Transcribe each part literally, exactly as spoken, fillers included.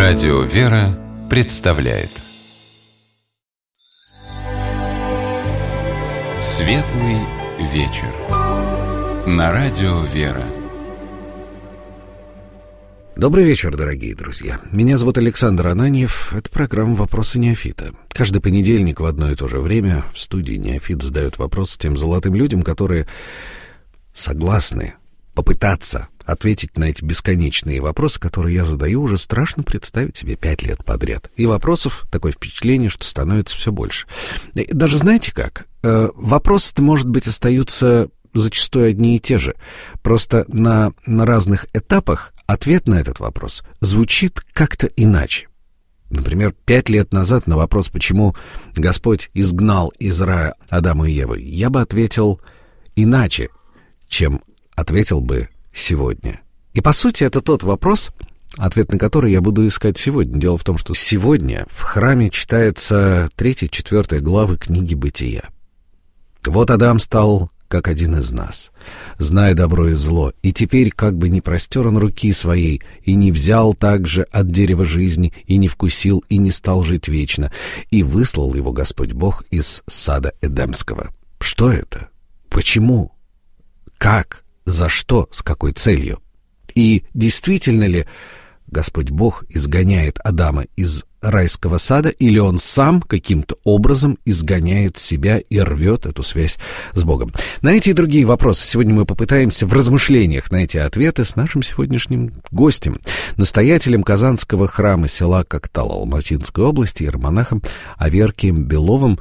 Радио «Вера» представляет Светлый вечер на Радио «Вера». Добрый вечер, дорогие друзья. Меня зовут Александр Ананьев. Это программа «Вопросы неофита». Каждый понедельник в одно и то же время в студии «Неофит» задает вопрос тем золотым людям, которые согласны попытаться ответить на эти бесконечные вопросы, которые я задаю, уже страшно представить себе пять лет подряд. И вопросов такое впечатление, что становится все больше. И даже знаете как? Э, вопросы-то, может быть, остаются зачастую одни и те же. Просто на, на разных этапах ответ на этот вопрос звучит как-то иначе. Например, пять лет назад на вопрос, почему Господь изгнал из рая Адама и Еву, я бы ответил иначе, чем ответил бы сегодня. И, по сути, это тот вопрос, ответ на который я буду искать сегодня. Дело в том, что сегодня в храме читается третья, четвертая главы книги «Бытия». Вот Адам стал как один из нас, зная добро и зло, и теперь как бы не простер он руки своей, и не взял также от дерева жизни, и не вкусил, и не стал жить вечно, и выслал его Господь Бог из сада Эдемского. Что это? Почему? Как? За что? С какой целью? И действительно ли Господь Бог изгоняет Адама из райского сада, или он сам каким-то образом изгоняет себя и рвет эту связь с Богом? На эти и другие вопросы сегодня мы попытаемся в размышлениях найти ответы с нашим сегодняшним гостем, настоятелем Казанского храма села Коктал Алматинской области, иеромонахом Аверкием Беловым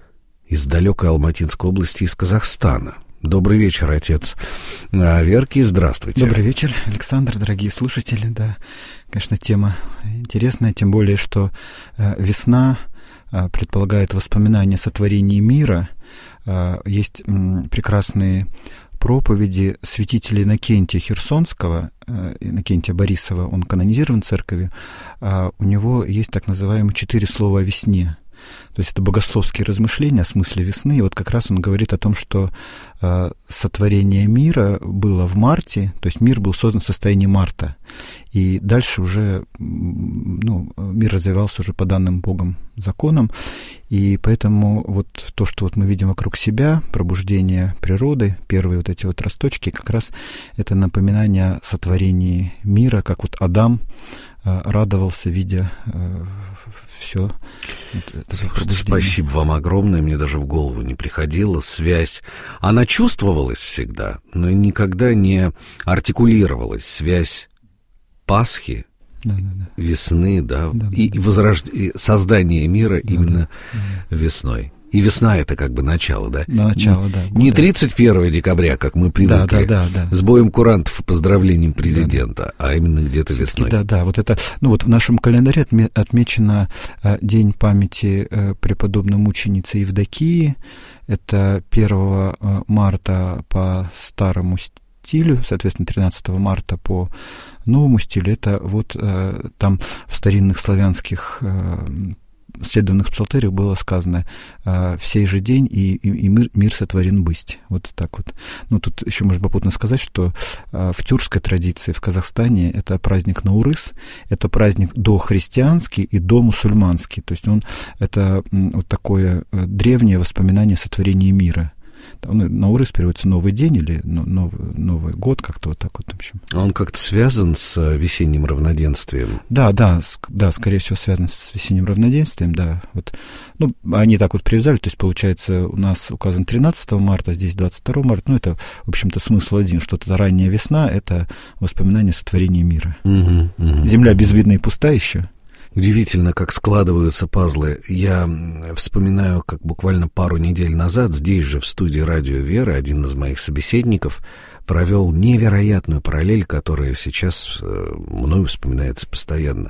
из далекой Алматинской области, из Казахстана. Добрый вечер, отец Аверкий, здравствуйте. Добрый вечер, Александр, дорогие слушатели. Да, конечно, тема интересная, тем более, что э, весна э, предполагает воспоминания о сотворении мира. Э, есть э, прекрасные проповеди святителя Иннокентия Херсонского, э, Иннокентия Борисова, он канонизирован в церкви. Э, у него есть так называемые четыре слова о весне. То есть это богословские размышления о смысле весны. И вот как раз он говорит о том, что э, сотворение мира было в марте, то есть мир был создан в состоянии марта. И дальше уже ну, мир развивался уже по данным Богом законам. И поэтому вот то, что вот мы видим вокруг себя, пробуждение природы, первые вот эти вот росточки, как раз это напоминание о сотворении мира, как вот Адам э, радовался, видя э, все. Спасибо вам огромное. Мне даже в голову не приходила связь. Она чувствовалась всегда, но никогда не артикулировалась. Связь Пасхи, да, да, да. весны, да, да, и, да, возрож... да. и создание мира да, именно да, да. весной. И весна — это как бы начало, да? Начало, да. Не тридцать первого декабря, как мы привыкли, да, да, да, да. с боем курантов и поздравлением президента, да, да. а именно где-то все-таки весной. Да, да, вот это, ну вот в нашем календаре отме- отмечено э, День памяти э, преподобной мученицы Евдокии. Это первого марта по старому стилю, соответственно, тринадцатого марта по новому стилю. Это вот э, там в старинных славянских э, следованных псалтырях было сказано «в сей же день и, и, и мир, мир сотворен бысть». Вот так вот. Ну, тут еще можно попутно сказать, что в тюркской традиции в Казахстане это праздник Наурыз, это праздник дохристианский и домусульманский. То есть он, это вот такое древнее воспоминание о сотворении мира. Наурыз переводится «новый день» или «новый, новый год», как-то вот так вот. В общем. Он как-то связан с весенним равноденствием? Да, да, с, да, скорее всего, связан с весенним равноденствием, да. Вот. Ну, они так вот привязали, то есть, получается, у нас указан тринадцатого марта, здесь двадцать второго марта, ну, это, в общем-то, смысл один, что это ранняя весна, это воспоминание о сотворении мира. Угу, угу. Земля безвидна и пуста еще. Удивительно, как складываются пазлы. Я вспоминаю, как буквально пару недель назад здесь же, в студии «Радио Вера», один из моих собеседников провел невероятную параллель, которая сейчас мною вспоминается постоянно.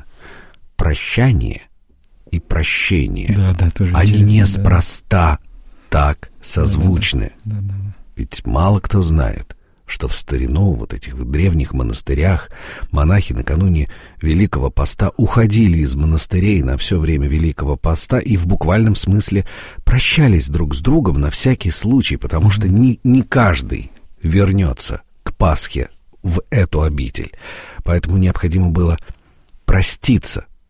Прощание и прощение, да, да, тоже они неспроста да. так созвучны. Да, да, да, да. Ведь мало кто знает, что в старину, вот этих древних монастырях, монахи накануне Великого Поста уходили из монастырей на все время Великого Поста и в буквальном смысле прощались друг с другом на всякий случай, потому что не, не каждый вернется к Пасхе в эту обитель. Поэтому необходимо было проститься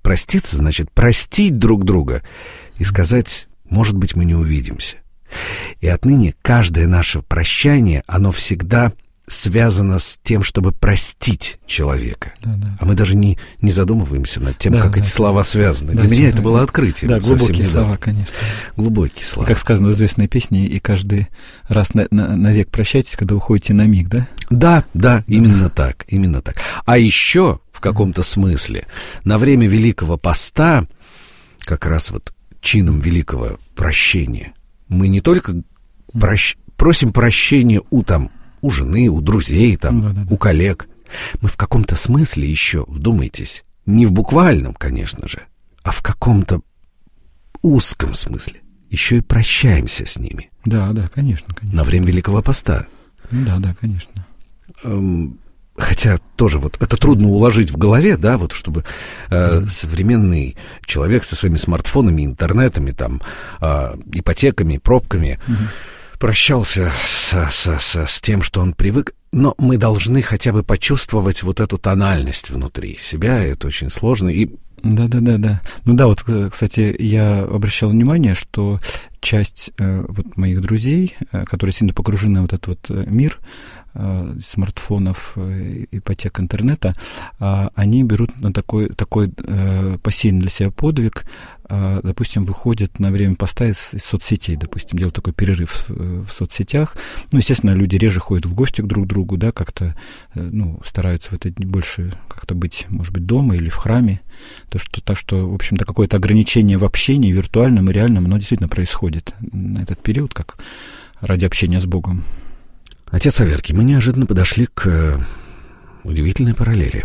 проститься, значит простить друг друга и сказать: может быть, мы не увидимся. И отныне каждое наше прощание, оно всегда связано с тем, чтобы простить человека. Да, да. А мы даже не, не задумываемся над тем, да, как да, эти да. слова связаны. Да, Для меня это было открытие. Да, глубокие слова, конечно. Глубокие слова. И, как сказано в известной песне, и каждый раз на, на, навек прощайтесь, когда уходите на миг, да? Да, да, именно так, именно так. А еще, в каком-то смысле, на время Великого Поста, как раз вот чином великого прощения, мы не только прощ... просим прощения у там у жены, у друзей, там, да, да, да. у коллег. Мы в каком-то смысле еще, вдумайтесь, не в буквальном, конечно же, а в каком-то узком смысле еще и прощаемся с ними. Да, да, конечно, конечно. На время Великого Поста. Да, да, конечно. Эм, хотя тоже вот это трудно уложить в голове, да, вот чтобы э, mm. современный человек со своими смартфонами, интернетами, там, э, ипотеками, пробками mm-hmm. прощался с, с, с, с тем, что он привык, но мы должны хотя бы почувствовать вот эту тональность внутри себя, это очень сложно. И... Да-да-да-да. Ну да, вот, кстати, я обращал внимание, что часть э, вот моих друзей, э, которые сильно погружены в вот этот вот мир э, смартфонов, э, ипотек, интернета, э, они берут на такой, такой э, посильный для себя подвиг, э, допустим, выходят на время поста из, из соцсетей, допустим, делают такой перерыв в, в соцсетях. Ну, естественно, люди реже ходят в гости друг к другу, да, как-то, э, ну, стараются в это больше как-то быть, может быть, дома или в храме. То, что, так что, в общем-то, какое-то ограничение в общении, виртуальном и реальном, оно действительно происходит на этот период, как ради общения с Богом. Отец Аверкий, мы неожиданно подошли к удивительной параллели.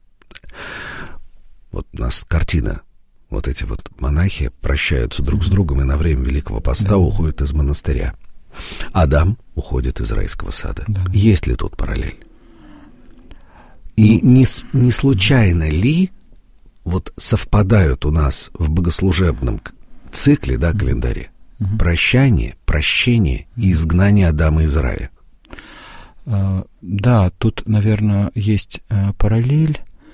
Вот у нас картина. Вот эти вот монахи прощаются друг с другом и на время Великого Поста да. уходят из монастыря. Адам уходит из райского сада. Да. Есть ли тут параллель? И не, не случайно ли вот совпадают у нас в богослужебном цикле, да, календаре, mm-hmm. прощание, прощение mm-hmm. и изгнание Адама из рая? Uh, да, тут, наверное, есть uh, параллель,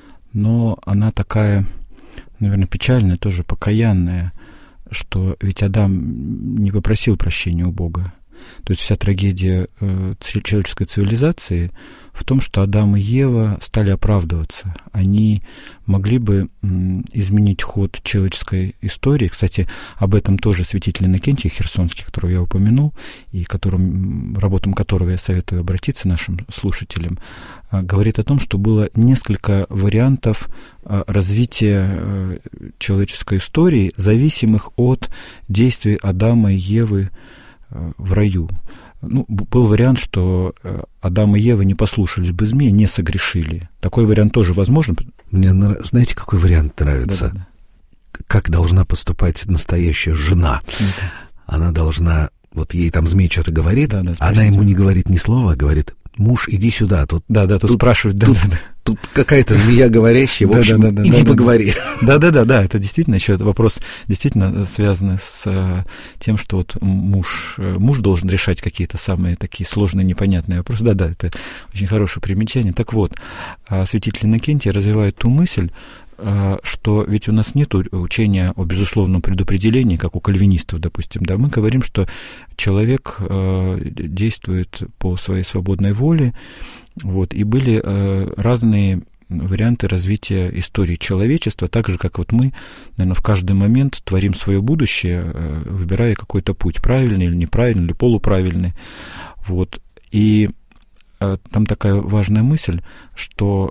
но она такая, наверное, печальная, тоже покаянная, что ведь Адам не попросил прощения у Бога. То есть вся трагедия э, человеческой цивилизации в том, что Адам и Ева стали оправдываться. Они могли бы м, изменить ход человеческой истории. Кстати, об этом тоже святитель Иннокентий Херсонский, которого я упомянул, и которым, работам которого я советую обратиться нашим слушателям, э, говорит о том, что было несколько вариантов э, развития э, человеческой истории, зависимых от действий Адама и Евы в раю. Ну, был вариант, что Адам и Ева не послушались бы змея, не согрешили. Такой вариант тоже возможен. Мне, знаете, какой вариант нравится? Да-да-да. Как должна поступать настоящая жена? Да. Она должна... Вот ей там змей что-то говорит, да, да, она ему не говорит ни слова, а говорит: муж, иди сюда. Тут, да, да, тут, тут спрашивают, да, тут, да, да. Тут какая-то змея говорящая, в общем, да, да, да, иди да, поговори. Да-да-да, да, это действительно еще вопрос действительно связанный с тем, что вот муж, муж должен решать какие-то самые такие сложные, непонятные вопросы. Да-да, это очень хорошее примечание. Так вот, святитель Иннокентий развивает ту мысль, что ведь у нас нет учения о безусловном предопределении, как у кальвинистов, допустим, да, мы говорим, что человек действует по своей свободной воле, вот, и были разные варианты развития истории человечества, так же, как вот мы, наверное, в каждый момент творим свое будущее, выбирая какой-то путь, правильный или неправильный, или полуправильный, вот, и там такая важная мысль, что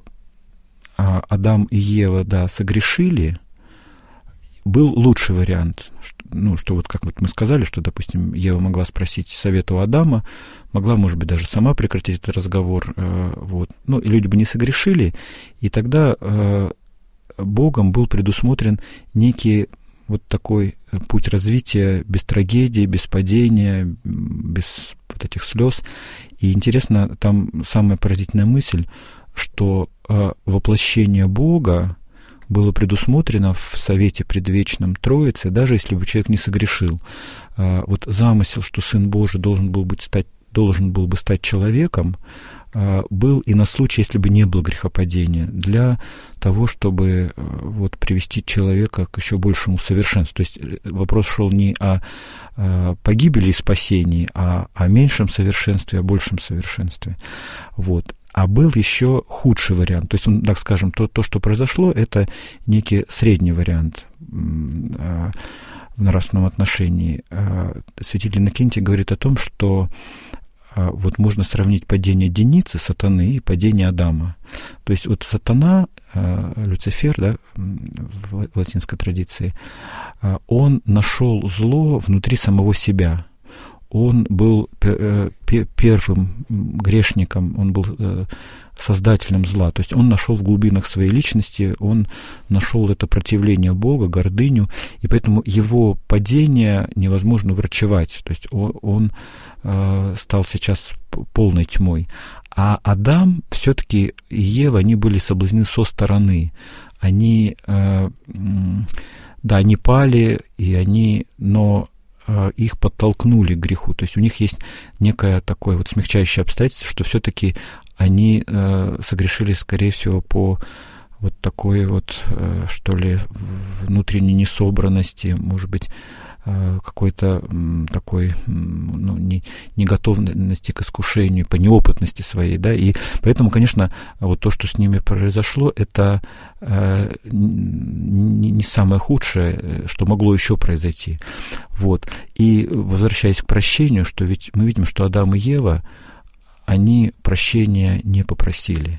Адам и Ева, да, согрешили, был лучший вариант. Ну, что вот как вот мы сказали, что, допустим, Ева могла спросить совета у Адама, могла, может быть, даже сама прекратить этот разговор, вот. Ну, и люди бы не согрешили, и тогда Богом был предусмотрен некий вот такой путь развития без трагедии, без падения, без вот этих слез. И интересно, там самая поразительная мысль, что э, воплощение Бога было предусмотрено в Совете Предвечном Троицы, даже если бы человек не согрешил. Э, вот замысел, что Сын Божий должен был, быть стать, должен был бы стать человеком, был и на случай, если бы не было грехопадения, для того, чтобы вот привести человека к еще большему совершенству. То есть вопрос шел не о погибели и спасении, а о меньшем совершенстве, о большем совершенстве. Вот. А был еще худший вариант. То есть, он, так скажем, то, то, что произошло, это некий средний вариант в нравственном отношении. Святитель Иннокентий говорит о том, что вот можно сравнить падение Деницы, сатаны, и падение Адама. То есть вот сатана, Люцифер, да, в латинской традиции, он нашел зло внутри самого себя. Он был первым грешником, он был создателем зла. То есть он нашел в глубинах своей личности, он нашел это противление Бога, гордыню, и поэтому его падение невозможно врачевать. То есть он, он стал сейчас полной тьмой. А Адам все-таки и Ева, они были соблазнены со стороны. Они, да, они пали, и они, но их подтолкнули к греху. То есть у них есть некое такое вот смягчающее обстоятельство, что все-таки они э, согрешили, скорее всего, по вот такой вот, э, что ли, внутренней несобранности, может быть, э, какой-то м, такой, м, ну, не, неготовности к искушению, по неопытности своей, да, и поэтому, конечно, вот то, что с ними произошло, это э, не, не самое худшее, что могло еще произойти. Вот. И возвращаясь к прощению, что ведь мы видим, что Адам и Ева, они прощения не попросили.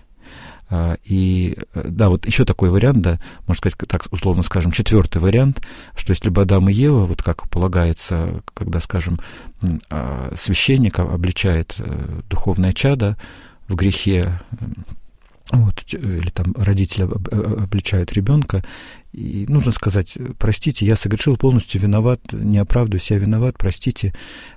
И да, вот еще такой вариант, да, можно сказать, так условно скажем, четвертый вариант, что если бы Адам и Ева, вот как полагается, когда, скажем, священник обличает духовное чадо в грехе, вот, или там родители обличают ребенка, и нужно сказать: простите, я согрешил, полностью виноват, не оправдываюсь, я виноват, простите,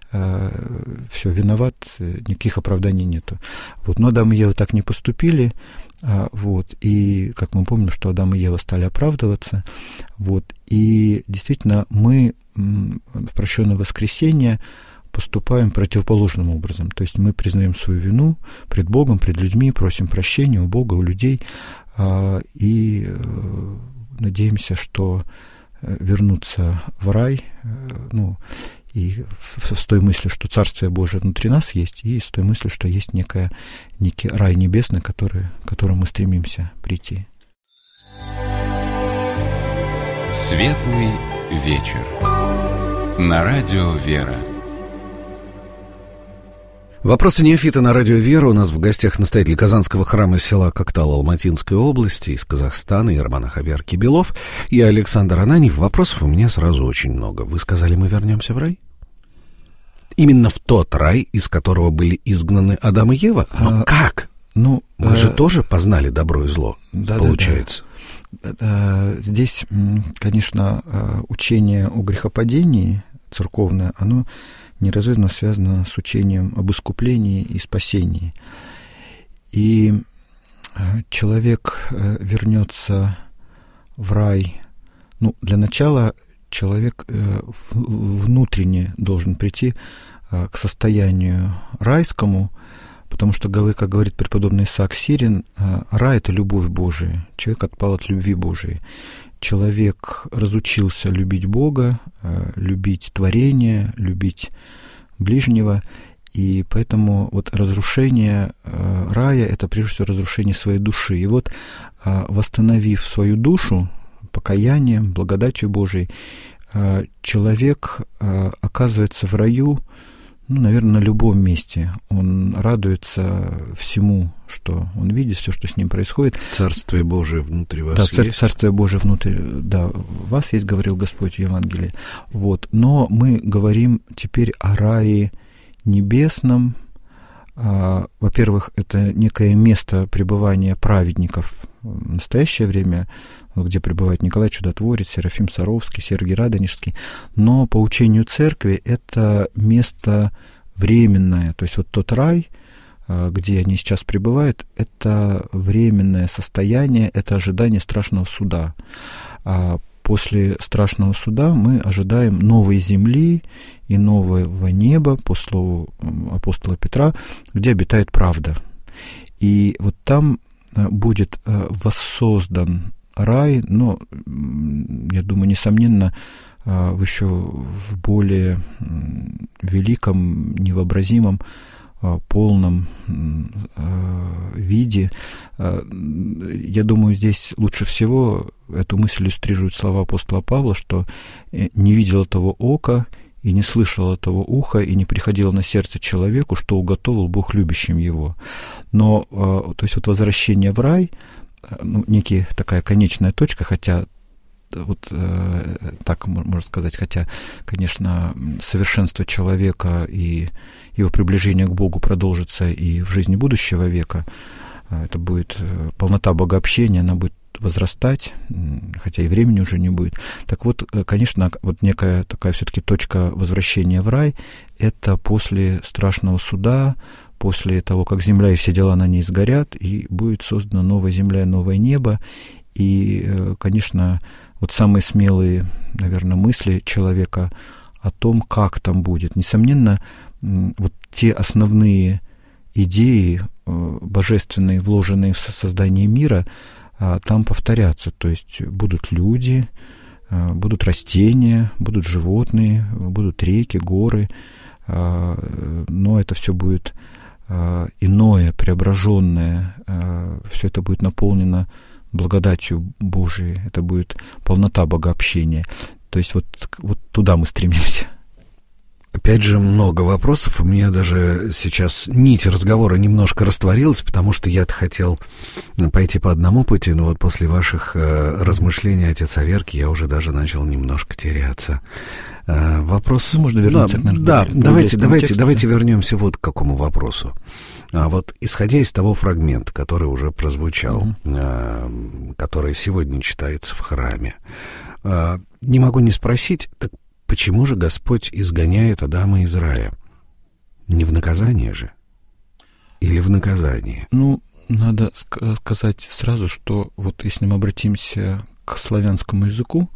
все, виноват, никаких оправданий нету. Вот, но Адам и Ева так не поступили, вот, и, как мы помним, что Адам и Ева стали оправдываться, вот, и действительно мы в прощенное воскресенье поступаем противоположным образом. То есть мы признаем свою вину пред Богом, пред людьми, просим прощения у Бога, у людей, и надеемся, что вернуться в рай, ну, и с той мыслью, что Царствие Божие внутри нас есть, и с той мыслью, что есть некая, некий рай небесный, который, к которому мы стремимся прийти. Светлый вечер. На радио «Вера». Вопросы неофита на радио «Вера». У нас в гостях настоятель Казанского храма села Коктал Алматинской области, из Казахстана, иеромонах Авиар Кибелов, и Александр Ананьев. Вопросов у меня сразу очень много. Вы сказали, мы вернемся в рай? Именно в тот рай, из которого были изгнаны Адам и Ева? Но а, как? Ну, мы а, же тоже познали добро и зло, да, получается. Да, да. Здесь, конечно, учение о грехопадении церковное, оно неразрывно связано с учением об искуплении и спасении. И человек вернется в рай. Ну, для начала человек внутренне должен прийти к состоянию райскому, потому что, как говорит преподобный Исаак Сирин, рай — это любовь Божия. Человек отпал от любви Божией. Человек разучился любить Бога, любить творение, любить ближнего, и поэтому вот разрушение рая — это прежде всего разрушение своей души. И вот, восстановив свою душу покаянием, благодатью Божией, человек оказывается в раю, ну, наверное, на любом месте. Он радуется всему, что он видит, все, что с ним происходит. Царствие Божие внутри вас да, есть? Да, Царствие Божие внутри, да, вас есть, говорил Господь в Евангелии. Вот. Но мы говорим теперь о рае небесном. Во-первых, это некое место пребывания праведников в настоящее время, где пребывает Николай Чудотворец, Серафим Саровский, Сергий Радонежский. Но по учению Церкви это место временное. То есть вот тот рай, где они сейчас пребывают, это временное состояние, это ожидание страшного суда. А после страшного суда мы ожидаем новой земли и нового неба, по слову апостола Петра, где обитает правда. И вот там будет воссоздан рай, но, я думаю, несомненно, в еще в более великом, невообразимом, полном виде. Я думаю, здесь лучше всего эту мысль иллюстрируют слова апостола Павла, что не видело того ока, и не слышало того уха, и не приходило на сердце человеку, что уготовил Бог любящим его. Но, то есть, вот возвращение в рай, ну, некая такая конечная точка, хотя, вот так можно сказать, хотя, конечно, совершенство человека и его приближение к Богу продолжится и в жизни будущего века, это будет полнота богообщения, она будет возрастать, хотя и времени уже не будет. Так вот, конечно, вот некая такая все-таки точка возвращения в рай — это после страшного суда, после того, как земля и все дела на ней сгорят, и будет создана новая земля и новое небо. И, конечно, вот самые смелые, наверное, мысли человека о том, как там будет. Несомненно, вот те основные идеи божественные, вложенные в создание мира, там повторятся. То есть будут люди, будут растения, будут животные, будут реки, горы, но это все будет иное, преображенное, все это будет наполнено благодатью Божией, это будет полнота богообщения. То есть вот, вот туда мы стремимся. Опять же, много вопросов. У меня даже сейчас нить разговора немножко растворилась, потому что я-то хотел пойти по одному пути, но вот после ваших э, размышлений, отец Аверки, я уже даже начал немножко теряться. Э, вопрос... Ну, можно вернуться да, к нашему Да, давайте, давайте, тексту, давайте да? вернемся вот к какому вопросу. А вот исходя из того фрагмента, который уже прозвучал, mm-hmm. э, который сегодня читается в храме, э, не могу не спросить, так почему же Господь изгоняет Адама из рая? Не в наказание же? Или в наказание? Ну, надо сказать сразу, что вот если мы обратимся к славянскому языку,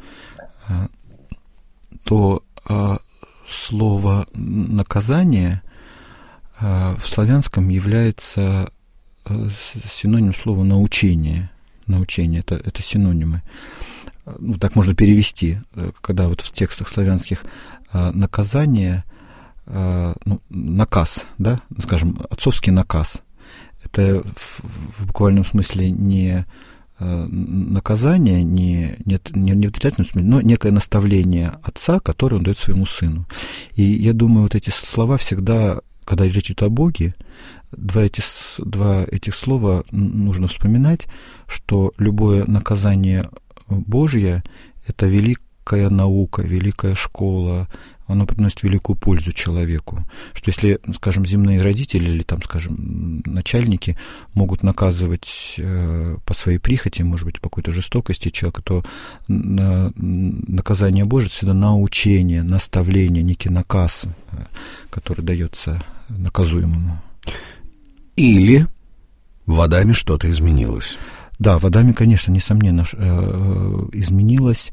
то слово «наказание» в славянском является синоним слова «научение». Научение — это, это синонимы. Ну, так можно перевести, когда вот в текстах славянских наказание, ну, наказ, да, скажем, отцовский наказ. Это в, в буквальном смысле не наказание, не, не, не в отрицательном смысле, но некое наставление отца, которое он дает своему сыну. И я думаю, вот эти слова всегда, когда речь идет о Боге, два, эти, два этих слова нужно вспоминать, что любое наказание Божье — это великая наука, великая школа, оно приносит великую пользу человеку. Что если, скажем, земные родители или, там, скажем, начальники могут наказывать э, по своей прихоти, может быть, по какой-то жестокости человека, то на, наказание Божие — это всегда научение, наставление, некий наказ, э, который дается наказуемому. Или в Адаме что-то изменилось. Да, в Адаме, конечно, несомненно, изменилось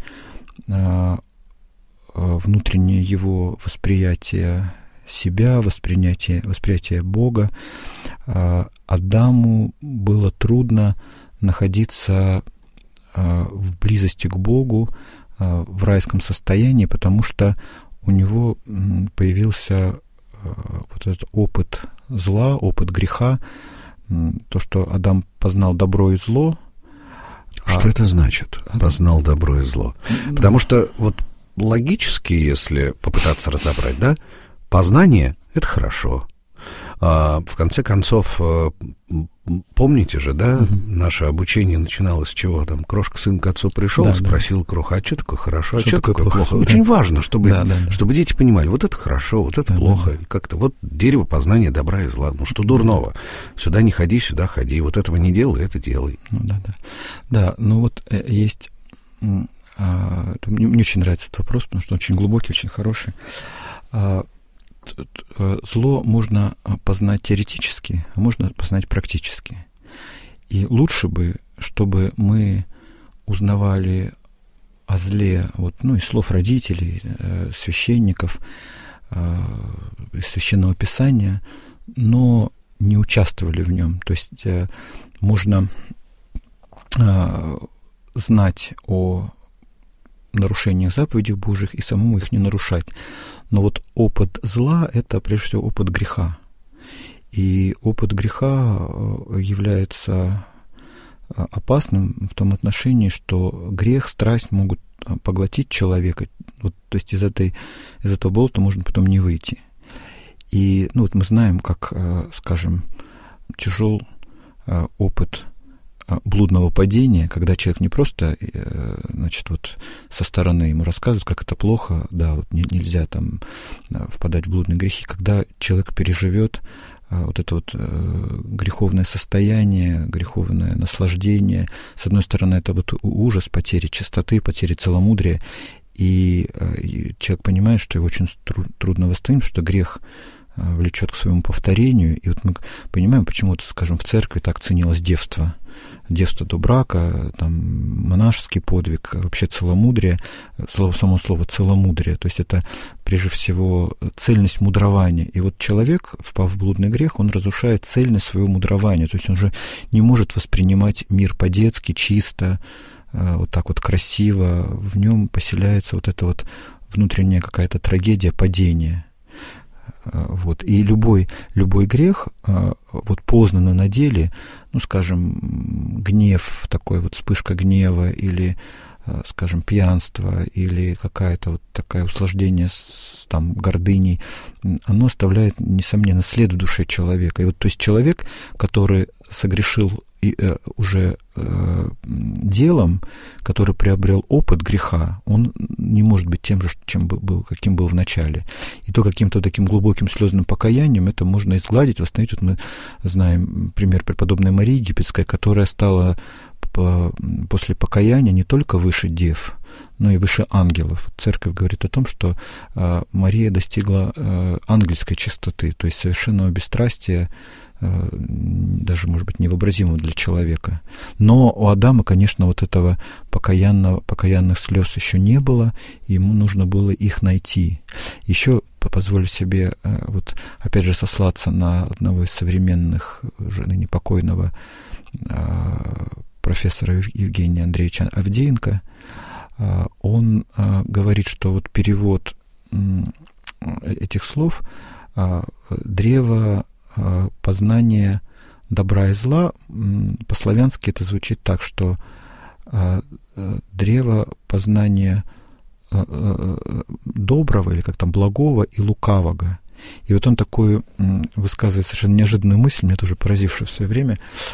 внутреннее его восприятие себя, восприятие, восприятие Бога. Адаму было трудно находиться в близости к Богу, в райском состоянии, потому что у него появился вот этот опыт зла, опыт греха, то, что Адам познал добро и зло. Что а... это значит? Познал добро и зло. Потому что вот логически, если попытаться разобрать, да, познание — это хорошо. А, в конце концов, помните же, да, угу. наше обучение начиналось с чего? Там крошка сын к отцу пришел, да, спросил да. Кроха, а что такое хорошо, а что, что такое плохо? плохо? Да. Очень важно, чтобы, да, да, да. чтобы дети понимали, вот это хорошо, вот это да, плохо. Да. Как-то вот дерево познания добра и зла. Ну что дурного? Сюда не ходи, сюда ходи. Вот этого не делай, это делай. Ну, да, да. Да, ну вот есть... А, мне, мне очень нравится этот вопрос, потому что он очень глубокий, очень хороший. А, зло можно познать теоретически, а можно познать практически. И лучше бы, чтобы мы узнавали о зле вот, ну, из слов родителей, священников, из Священного Писания, но не участвовали в нем. То есть можно знать о нарушениях заповедей Божьих и самому их не нарушать. Но вот опыт зла — это, прежде всего, опыт греха. И опыт греха является опасным в том отношении, что грех, страсть могут поглотить человека. Вот, то есть из, этой, из этого болота можно потом не выйти. И ну, вот мы знаем, как, скажем, тяжел опыт блудного падения, когда человек не просто, значит, вот со стороны ему рассказывает, как это плохо, да, вот не, нельзя там впадать в блудные грехи, когда человек переживет вот это вот греховное состояние, греховное наслаждение. С одной стороны, это вот ужас потери чистоты, потери целомудрия, и, и человек понимает, что его очень трудно восстановить, что грех влечет к своему повторению. И вот мы понимаем, почему-то, скажем, в церкви так ценилось девство. Девство до брака, там, монашеский подвиг, вообще целомудрие, слово, само слово целомудрие. То есть это, прежде всего, цельность мудрования. И вот человек, впав в блудный грех, он разрушает цельность своего мудрования. То есть он уже не может воспринимать мир по-детски, чисто, вот так вот красиво. В нем поселяется вот эта вот внутренняя какая-то трагедия падения. Вот. И любой, любой грех, вот познанный на деле, ну, скажем, гнев, такой вот вспышка гнева, или, скажем, пьянство, или какая-то вот такое услаждение с там, гордыней, оно оставляет, несомненно, след в душе человека. И вот, то есть человек, который согрешил и, э, уже э, делом, который приобрел опыт греха, он не может быть тем же, чем был, каким был в начале. И то каким-то таким глубоким слезным покаянием это можно изгладить, восстановить. Вот мы знаем пример преподобной Марии Египетской, которая стала по, после покаяния не только выше дев, но и выше ангелов. Церковь говорит о том, что э, Мария достигла э, ангельской чистоты, то есть совершенного бесстрастия, даже, может быть, невообразимого для человека. Но у Адама, конечно, вот этого покаянного, покаянных слез еще не было, и ему нужно было их найти. Еще позволю себе, вот, опять же, сослаться на одного из современных, уже ныне покойного профессора Евгения Андреевича Авдеенко. Он говорит, что вот перевод этих слов «древо познание добра и зла», по-славянски это звучит так, что древо познания доброго, или как там, благого и лукавого. И вот он такую высказывает совершенно неожиданную мысль, меня тоже поразившую в свое время,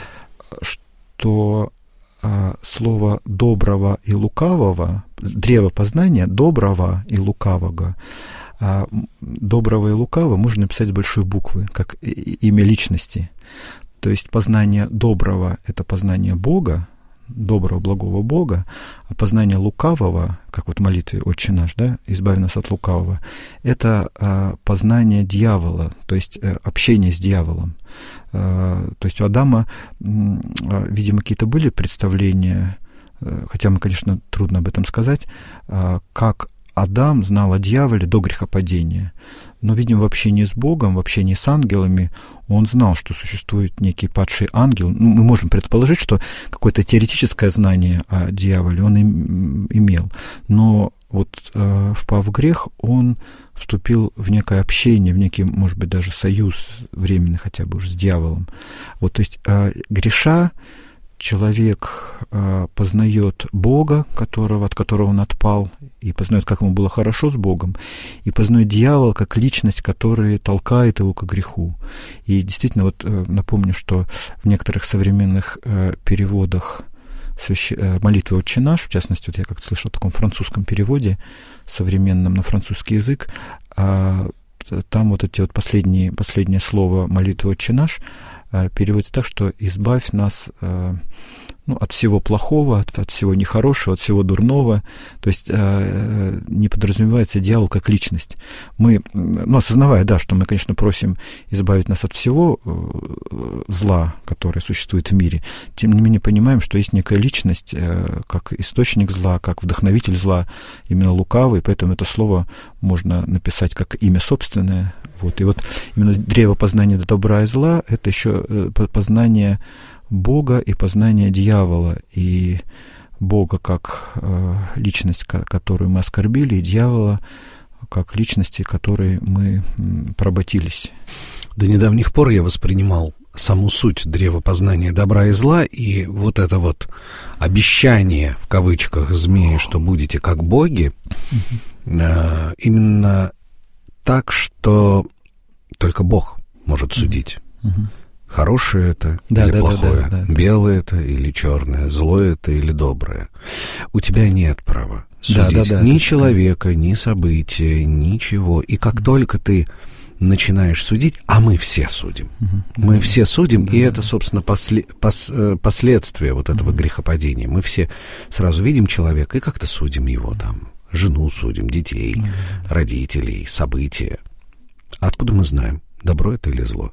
что слово доброго и лукавого, древо познания доброго и лукавого, а доброго и лукавого можно написать с большой буквы, как имя личности. То есть познание доброго — это познание Бога, доброго, благого Бога, а познание лукавого, как вот в молитве «Отче наш», да, «Избави нас от лукавого», это а, познание дьявола, то есть а, общение с дьяволом. А, то есть у Адама, а, видимо, какие-то были представления, а, хотя мы, конечно, трудно об этом сказать, а, как Адам знал о дьяволе до грехопадения, но, видимо, в общении с Богом, в общении с ангелами он знал, что существует некий падший ангел. Ну, мы можем предположить, что какое-то теоретическое знание о дьяволе он им, имел, но вот э, впав в грех, он вступил в некое общение, в некий, может быть, даже союз временный хотя бы уже с дьяволом. Вот, то есть э, греша человек э, познает Бога, которого, от которого он отпал, и познает, как ему было хорошо с Богом, и познает дьявола как личность, которая толкает его к греху. И действительно, вот э, напомню, что в некоторых современных э, переводах свящ... э, молитвы «Отче наш», в частности, вот я как-то слышал в таком французском переводе, современном на французский язык, э, там вот эти вот последние, последнее слово молитвы «Отче наш» переводится так, что «избавь нас, ну, от всего плохого, от, от всего нехорошего, от всего дурного. То есть э, не подразумевается дьявол как личность. Мы, ну, осознавая, да, что мы, конечно, просим избавить нас от всего э, зла, которое существует в мире, тем не менее понимаем, что есть некая личность, э, как источник зла, как вдохновитель зла, именно лукавый, поэтому это слово можно написать как имя собственное. Вот. И вот именно древо познания добра и зла — это еще э, познание Бога и познание дьявола, и Бога как э, личность, которую мы оскорбили, и дьявола как личности, которой мы м, поработились. До недавних пор я воспринимал саму суть древа познания добра и зла, и вот это вот обещание, в кавычках, змеи, что будете как боги, mm-hmm. э, именно так, что только Бог может судить. Mm-hmm. Хорошее это да, или да, плохое, да, да, да, белое это или черное, злое это или доброе. У тебя нет права судить да, да, да, ни человека, ни события, ничего. И как mm-hmm. только ты начинаешь судить, а мы все судим, mm-hmm. мы да, все судим, да, и да, это, собственно, после, пос, последствия вот этого mm-hmm. грехопадения. Мы все сразу видим человека и как-то судим его там, жену судим, детей, mm-hmm. родителей, события. Откуда мы знаем, добро это или зло?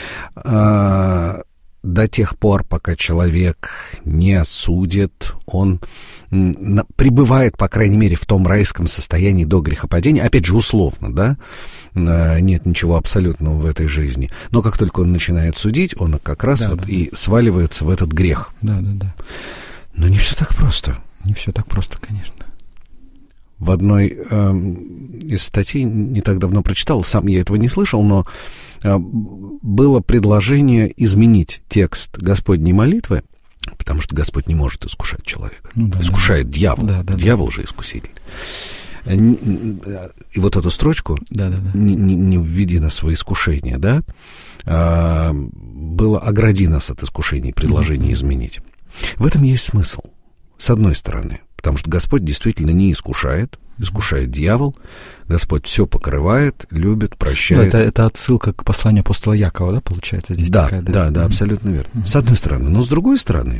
А, до тех пор, пока человек не судит, он м, пребывает, по крайней мере, в том райском состоянии до грехопадения, опять же, условно, да, а, нет ничего абсолютного в этой жизни, но как только он начинает судить, он как раз да, вот да. и сваливается в этот грех. Да, да, да. Но не все так просто. Не все так просто, конечно. В одной э, из статей, не так давно прочитал, сам я этого не слышал, но э, было предложение изменить текст Господней молитвы, потому что Господь не может искушать человека. Ну, да, Искушает да, дьявол. Да, да, дьявол да. же искуситель. И вот эту строчку да, да, да. Не, не, не введи нас во искушение, да, э, было огради нас от искушений, предложение mm-hmm. изменить. В этом есть смысл, с одной стороны. Потому что Господь действительно не искушает, искушает дьявол, Господь все покрывает, любит, прощает. Ну, это, это отсылка к посланию апостола Якова, да, получается здесь да, такая? Да, да, да, абсолютно верно. Mm-hmm. С одной стороны. Но с другой стороны,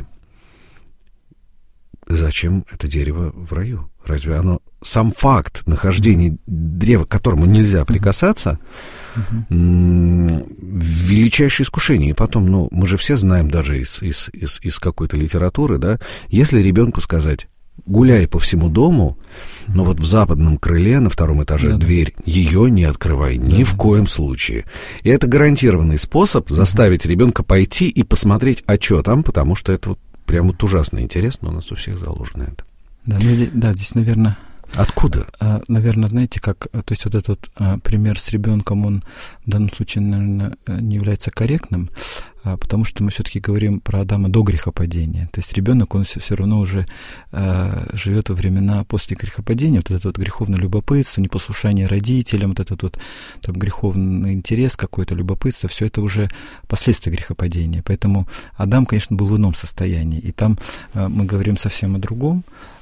зачем это дерево в раю? Разве оно, сам факт нахождения mm-hmm. древа, к которому нельзя прикасаться, mm-hmm. м- величайшее искушение. И потом, ну, мы же все знаем даже из, из, из, из какой-то литературы, да, если ребенку сказать, гуляй по всему дому, но вот в западном крыле на втором этаже да, дверь, да. ее не открывай ни да, в коем да. случае. И это гарантированный способ заставить uh-huh. ребенка пойти и посмотреть, а что там, потому что это вот прям вот ужасно интересно, у нас у всех заложено это. Да, ну, здесь, да, здесь, наверное... Откуда? А, наверное, знаете, как, то есть вот этот а, пример с ребенком, он в данном случае, наверное, не является корректным, а, потому что мы все-таки говорим про Адама до грехопадения. То есть ребенок, он все, все равно уже а, живет во времена после грехопадения. Вот это вот греховное любопытство, непослушание родителям, вот этот вот там, греховный интерес какой-то, любопытство, все это уже последствия грехопадения. Поэтому Адам, конечно, был в ином состоянии. И там а, мы говорим совсем о другом.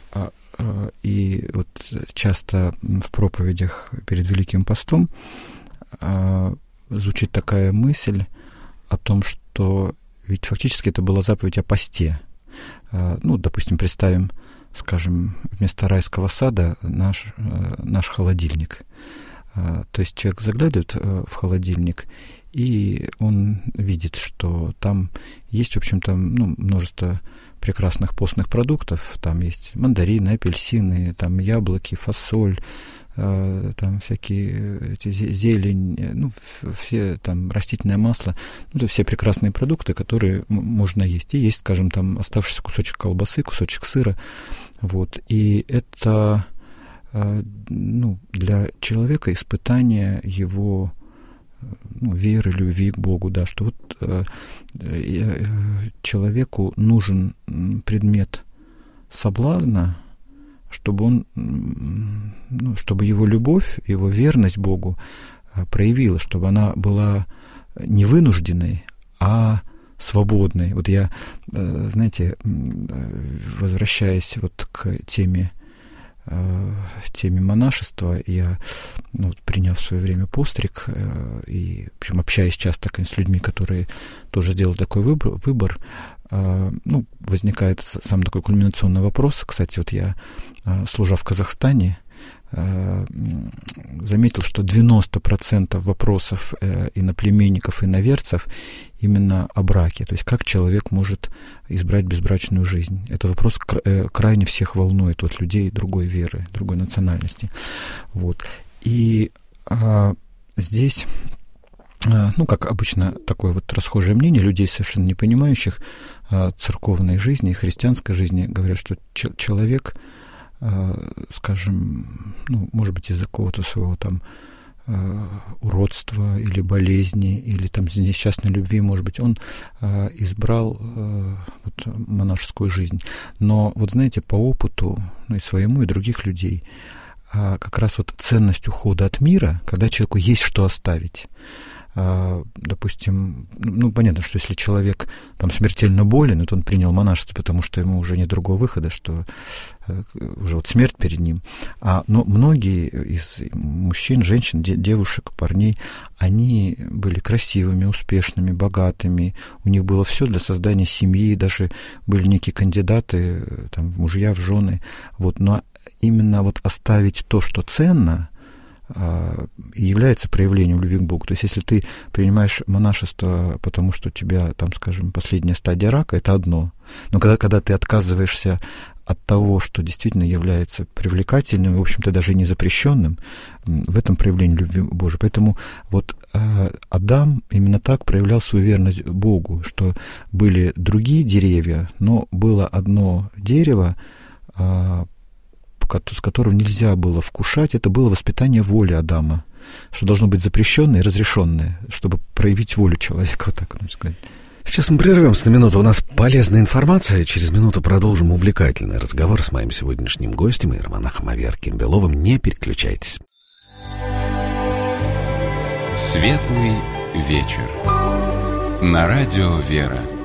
И вот часто в проповедях перед Великим постом звучит такая мысль о том, что ведь фактически это была заповедь о посте. Ну, допустим, представим, скажем, вместо райского сада наш, наш холодильник. То есть человек заглядывает в холодильник, и он видит, что там есть, в общем-то, ну, множество прекрасных постных продуктов. Там есть мандарины, апельсины, там яблоки, фасоль, э, там всякие эти зелень, ну, все там растительное масло. Ну, это все прекрасные продукты, которые можно есть. И есть, скажем, там оставшийся кусочек колбасы, кусочек сыра. Вот. И это э, ну, для человека испытание его ну, веры, любви к Богу, да, что вот э, э, человеку нужен предмет соблазна, чтобы он, ну, чтобы его любовь, его верность Богу э, проявила, чтобы она была не вынужденной, а свободной. Вот я, э, знаете, возвращаясь вот к теме теме монашества, я, ну, приняв в свое время постриг и, в общем, общаясь часто с людьми, которые тоже сделали такой выбор, выбор ну, возникает сам такой кульминационный вопрос. Кстати, вот я, служа в Казахстане, заметил, что девяносто процентов вопросов иноплеменников и иноверцев именно о браке, то есть как человек может избрать безбрачную жизнь. Это вопрос крайне всех волнует, вот людей другой веры, другой национальности. Вот. И а, здесь, а, ну, как обычно, такое вот расхожее мнение людей, совершенно не понимающих а, церковной жизни, христианской жизни, говорят, что ч- человек, скажем, ну, может быть, из-за какого-то своего там уродства или болезни, или там из несчастной любви, может быть, он избрал вот, монашескую жизнь. Но вот знаете, по опыту, ну, и своему, и других людей, как раз вот ценность ухода от мира, когда человеку есть что оставить. Допустим, ну, понятно, что если человек там смертельно болен, то он принял монашество, потому что ему уже нет другого выхода, что уже вот смерть перед ним. А, но многие из мужчин, женщин, девушек, парней, они были красивыми, успешными, богатыми, у них было все для создания семьи, даже были некие кандидаты там, в мужья, в жены. Вот, но именно вот оставить то, что ценно, является проявлением любви к Богу. То есть, если ты принимаешь монашество, потому что у тебя, там, скажем, последняя стадия рака, это одно. Но когда, когда ты отказываешься от того, что действительно является привлекательным, и, в общем-то, даже не запрещенным, в этом проявлении любви Божией. Поэтому вот Адам именно так проявлял свою верность Богу, что были другие деревья, но было одно дерево, с которого нельзя было вкушать, это было воспитание воли Адама, что должно быть запрещенное и разрешенное, чтобы проявить волю человека, вот так можно сказать. Сейчас мы прервемся на минуту. У нас полезная информация. Через минуту продолжим увлекательный разговор с моим сегодняшним гостем, иеромонахом Аверкием Беловым. Не переключайтесь. Светлый вечер. На радио «Вера».